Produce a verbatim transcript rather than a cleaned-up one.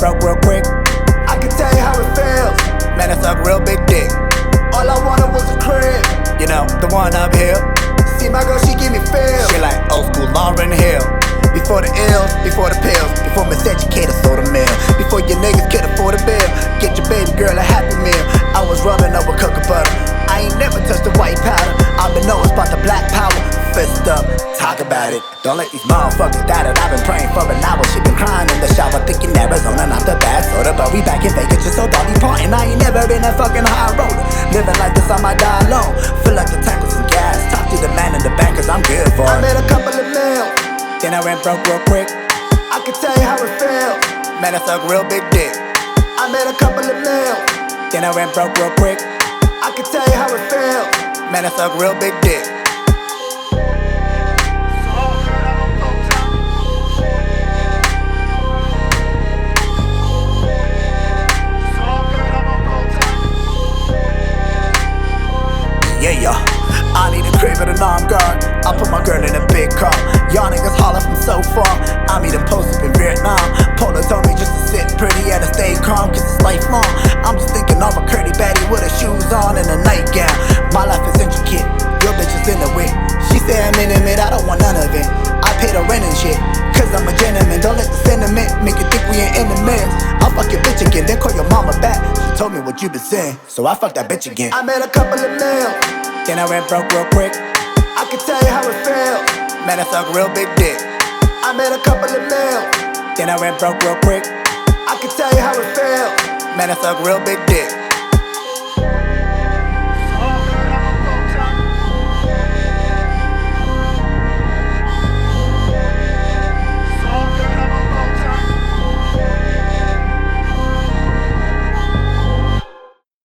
broke real quick. I can tell you how it feels. Man, I suck real big dick. All I wanted was a crib. You know, the one up here. See my girl, she give me feel. She like old school Lauryn Hill. Before the ills, before the pills, before miseducated soda meal, before your niggas could afford a bill, get your baby girl a happy meal. I was rubbing over cocoa butter. I ain't never touched the white powder. All I know is about the black power. Fist up, talk about it. Don't let these motherfuckers doubt it. I've been praying for an hour. She been crying in the shower, thinking Arizona, not the bad soda. But we back in Vegas, just so doggy parting. I ain't never been a fucking high roller. Living like this, I might die alone. Feel like the tank with some gas. Talk to the man in the bank, cause I'm good for it. I made a couple of mil. Then I went broke real quick. I can tell you how it feels. Man, I suck real big dick. I made a couple of mil. Then I went broke real quick. I can tell you how it feels. Man, I suck real big dick. Yeah, yeah. I need a crib with an armed guard. I put my girl in a big car. Y'all niggas holler from so far. I meet them post up in Vietnam. Polo told me just to sit pretty and to stay calm, cause it's lifelong. I'm just thinking of a curly baddie with her shoes on and a nightgown. My life is intricate, your bitch is in the way. She say I'm intimate, I don't want none of it. I pay the rent and shit, cause I'm a gentleman. Don't let the sentiment make you think we ain't enemies. I'll fuck your bitch again, then call your mama back. She told me what you been saying, so I fuck that bitch again. I made a couple of mil. Then I went broke real quick. I can tell you how it feels. Man, I suck real big dick. I made a couple of mil. Then I went broke real quick. I can tell you how it feels. Man, I suck real big dick.